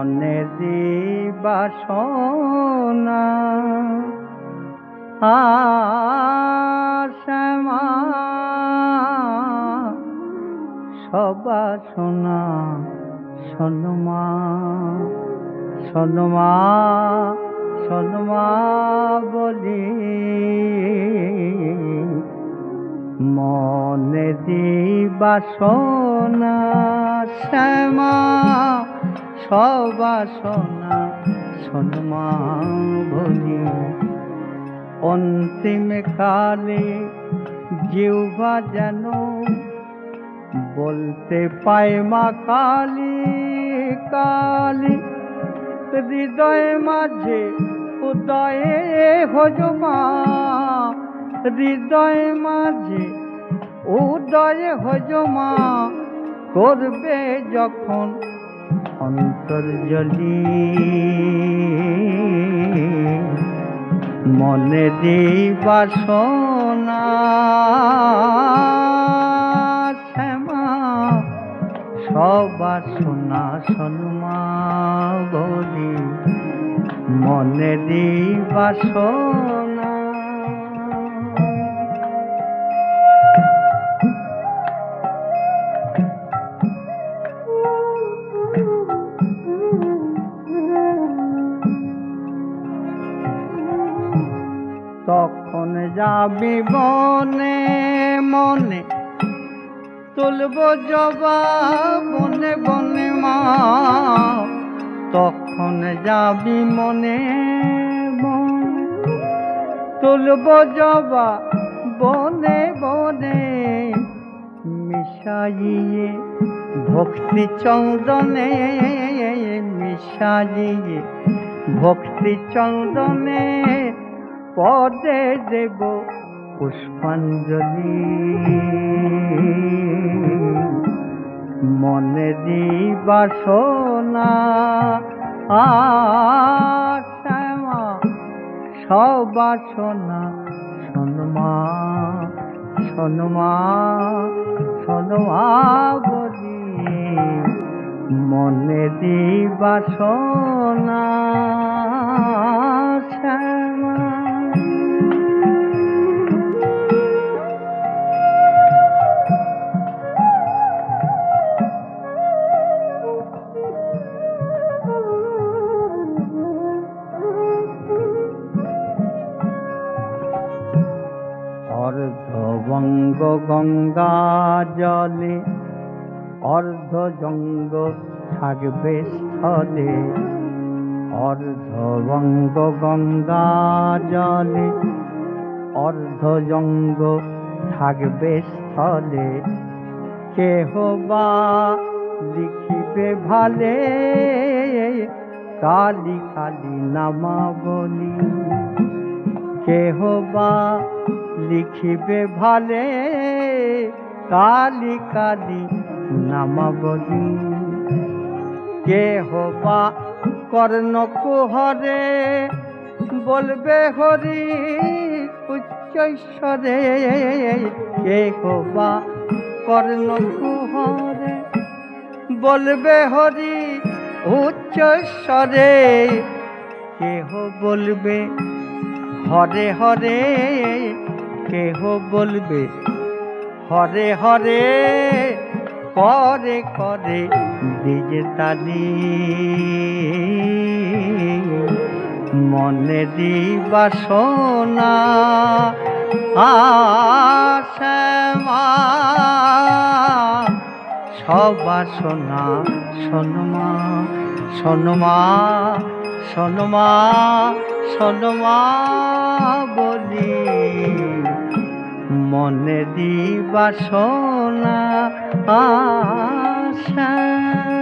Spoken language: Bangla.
মনে দিবাসনা শ্যামা সবাসনা শোনমা শোনমা শোনমা বলি মনে দিবাসনা শ্যামা সবাসনা শোনমা বলি অন্তিম কালে জিহ্বা যেন বলতে পায় মা কালী কালী হৃদয় মাঝে উদয়ে হজমা হৃদয় মাঝে উদয় হজমা করবে যখন অন্তর্জলি মনে দিবাসনা শ্যামা সবাসনা শোনমা বলি মনে দিবাসনা তখন যাবি বনে মনে তুলব জবা বনে বনে মা তখন যাবি মনে বনে তুলব জবা বনে বনে মিশাইয়ে ভক্তি চন্দনে মিশাইয়ে ভক্তি চন্দনে পদে দেব পুষ্পাঞ্জলি মনে দিবাসনা শ্যামা সবাসনা শোনমা শোনমা শোনমা বলি মনে দিবাসনা শ্যামা অর্ধবঙ্গ গঙ্গা জলে অর্ধজঙ্গ থাকবে স্থলে অর্ধবঙ্গ গঙ্গা জলে অর্ধজঙ্গ থাকবে স্থলে কেহ বা লিখিবে ভালে কালী কালী নামাবলি কেহ বা লিখিবে ভালে কালী কালী নামাবলি কেহ বা কর্ণ কুহরে বলবে হরি উচ্চৈশ্বরে কেহ বা কর্ণ কুহরে বলবে হরি উচ্চৈশ্বরে কেহ বলবে হরে হরে কেহ বলবে হরে হরে করে করে দিজে তালি মনে দিবাসনা শ্যামা সবাসনা শোনমা শোনমা শোনমা শোনমা বলি মনে দিবাসনা শ্যামা